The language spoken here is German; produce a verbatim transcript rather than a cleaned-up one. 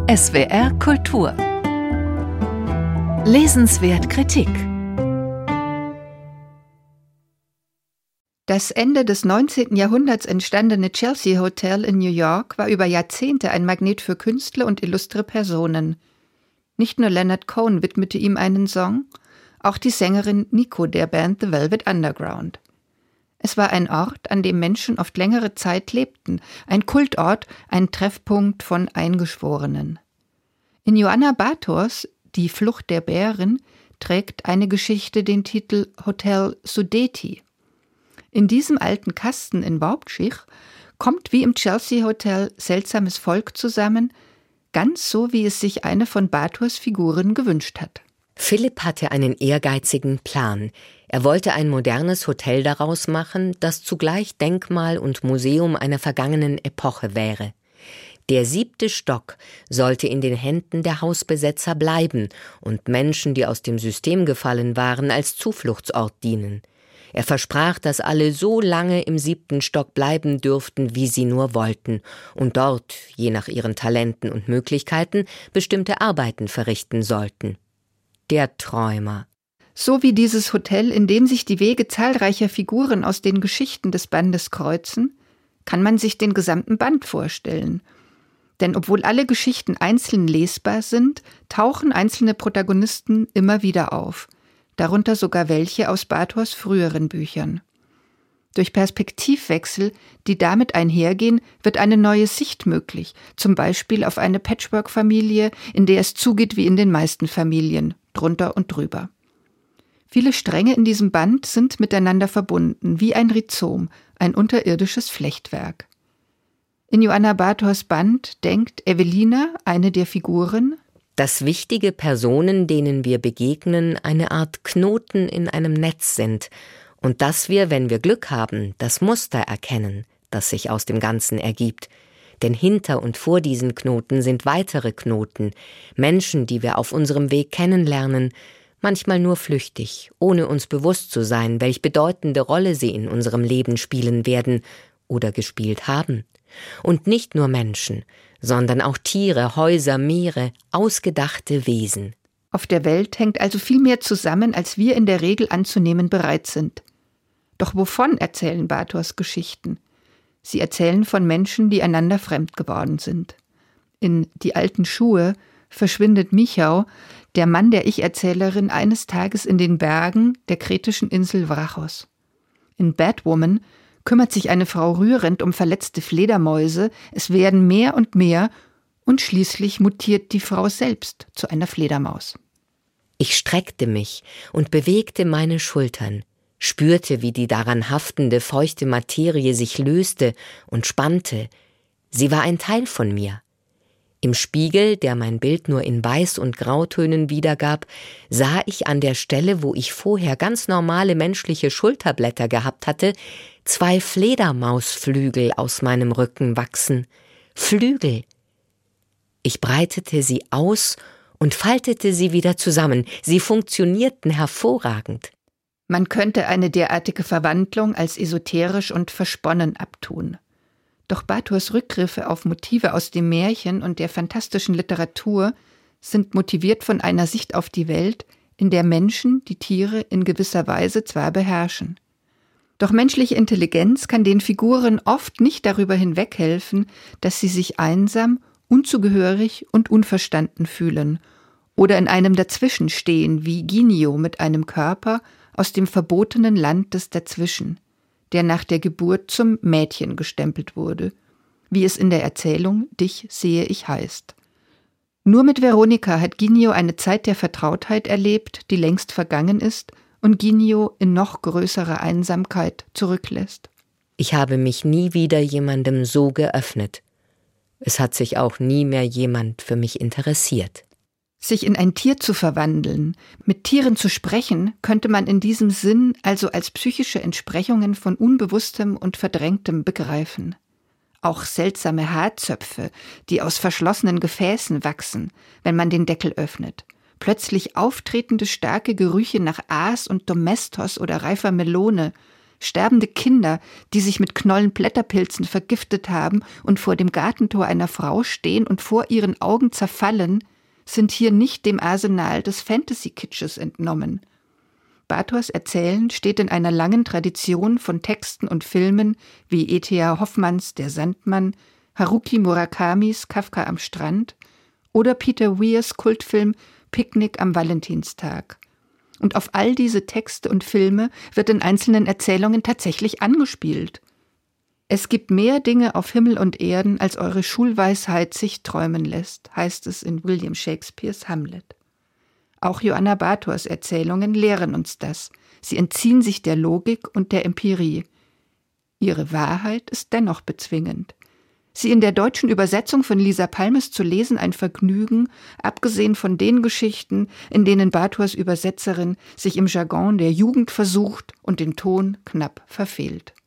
S W R Kultur. Lesenswert Kritik. Das Ende des neunzehnten Jahrhunderts entstandene Chelsea Hotel in New York war über Jahrzehnte ein Magnet für Künstler und illustre Personen. Nicht nur Leonard Cohen widmete ihm einen Song, auch die Sängerin Nico der Band The Velvet Underground. Es war ein Ort, an dem Menschen oft längere Zeit lebten, ein Kultort, ein Treffpunkt von Eingeschworenen. In Joanna Bathors Die Flucht der Bären trägt eine Geschichte den Titel Hotel Sudeti. In diesem alten Kasten in Waubtschich kommt wie im Chelsea Hotel seltsames Volk zusammen, ganz so, wie es sich eine von Bathors Figuren gewünscht hat. Philipp hatte einen ehrgeizigen Plan. Er wollte ein modernes Hotel daraus machen, das zugleich Denkmal und Museum einer vergangenen Epoche wäre. Der siebte Stock sollte in den Händen der Hausbesetzer bleiben und Menschen, die aus dem System gefallen waren, als Zufluchtsort dienen. Er versprach, dass alle so lange im siebten Stock bleiben dürften, wie sie nur wollten, und dort, je nach ihren Talenten und Möglichkeiten, bestimmte Arbeiten verrichten sollten. Der Träumer. So wie dieses Hotel, in dem sich die Wege zahlreicher Figuren aus den Geschichten des Bandes kreuzen, kann man sich den gesamten Band vorstellen. Denn obwohl alle Geschichten einzeln lesbar sind, tauchen einzelne Protagonisten immer wieder auf, darunter sogar welche aus Bathors früheren Büchern. Durch Perspektivwechsel, die damit einhergehen, wird eine neue Sicht möglich, zum Beispiel auf eine Patchwork-Familie, in der es zugeht wie in den meisten Familien, drunter und drüber. Viele Stränge in diesem Band sind miteinander verbunden, wie ein Rhizom, ein unterirdisches Flechtwerk. In Joanna Bathors Band denkt Evelina, eine der Figuren, dass wichtige Personen, denen wir begegnen, eine Art Knoten in einem Netz sind und dass wir, wenn wir Glück haben, das Muster erkennen, das sich aus dem Ganzen ergibt. Denn hinter und vor diesen Knoten sind weitere Knoten, Menschen, die wir auf unserem Weg kennenlernen, manchmal nur flüchtig, ohne uns bewusst zu sein, welch bedeutende Rolle sie in unserem Leben spielen werden oder gespielt haben. Und nicht nur Menschen, sondern auch Tiere, Häuser, Meere, ausgedachte Wesen. Auf der Welt hängt also viel mehr zusammen, als wir in der Regel anzunehmen bereit sind. Doch wovon erzählen Bathors Geschichten? Sie erzählen von Menschen, die einander fremd geworden sind. In Die alten Schuhe verschwindet Michał, der Mann der Ich-Erzählerin, eines Tages in den Bergen der kretischen Insel Vrachos. In Batwoman kümmert sich eine Frau rührend um verletzte Fledermäuse, es werden mehr und mehr, und schließlich mutiert die Frau selbst zu einer Fledermaus. Ich streckte mich und bewegte meine Schultern, spürte, wie die daran haftende, feuchte Materie sich löste und spannte. Sie war ein Teil von mir. Im Spiegel, der mein Bild nur in Weiß- und Grautönen wiedergab, sah ich an der Stelle, wo ich vorher ganz normale menschliche Schulterblätter gehabt hatte, zwei Fledermausflügel aus meinem Rücken wachsen. Flügel. Ich breitete sie aus und faltete sie wieder zusammen. Sie funktionierten hervorragend. Man könnte eine derartige Verwandlung als esoterisch und versponnen abtun. Doch Bathors Rückgriffe auf Motive aus dem Märchen und der fantastischen Literatur sind motiviert von einer Sicht auf die Welt, in der Menschen die Tiere in gewisser Weise zwar beherrschen. Doch menschliche Intelligenz kann den Figuren oft nicht darüber hinweghelfen, dass sie sich einsam, unzugehörig und unverstanden fühlen oder in einem Dazwischen stehen, wie Ginio mit einem Körper aus dem verbotenen Land des Dazwischen, der nach der Geburt zum Mädchen gestempelt wurde, wie es in der Erzählung Dich sehe ich heißt. Nur mit Veronika hat Ginio eine Zeit der Vertrautheit erlebt, die längst vergangen ist und Ginio in noch größerer Einsamkeit zurücklässt. Ich habe mich nie wieder jemandem so geöffnet. Es hat sich auch nie mehr jemand für mich interessiert. Sich in ein Tier zu verwandeln, mit Tieren zu sprechen, könnte man in diesem Sinn also als psychische Entsprechungen von Unbewusstem und Verdrängtem begreifen. Auch seltsame Haarzöpfe, die aus verschlossenen Gefäßen wachsen, wenn man den Deckel öffnet. Plötzlich auftretende starke Gerüche nach Aas und Domestos oder reifer Melone, sterbende Kinder, die sich mit Knollenblätterpilzen vergiftet haben und vor dem Gartentor einer Frau stehen und vor ihren Augen zerfallen, sind hier nicht dem Arsenal des Fantasy-Kitsches entnommen. Bathors Erzählen steht in einer langen Tradition von Texten und Filmen wie E T A Hoffmanns Der Sandmann, Haruki Murakamis Kafka am Strand oder Peter Weirs Kultfilm Picknick am Valentinstag. Und auf all diese Texte und Filme wird in einzelnen Erzählungen tatsächlich angespielt. Es gibt mehr Dinge auf Himmel und Erden, als eure Schulweisheit sich träumen lässt, heißt es in William Shakespeares Hamlet. Auch Joanna Bathors Erzählungen lehren uns das. Sie entziehen sich der Logik und der Empirie. Ihre Wahrheit ist dennoch bezwingend. Sie in der deutschen Übersetzung von Lisa Palmes zu lesen ein Vergnügen, abgesehen von den Geschichten, in denen Bathors Übersetzerin sich im Jargon der Jugend versucht und den Ton knapp verfehlt.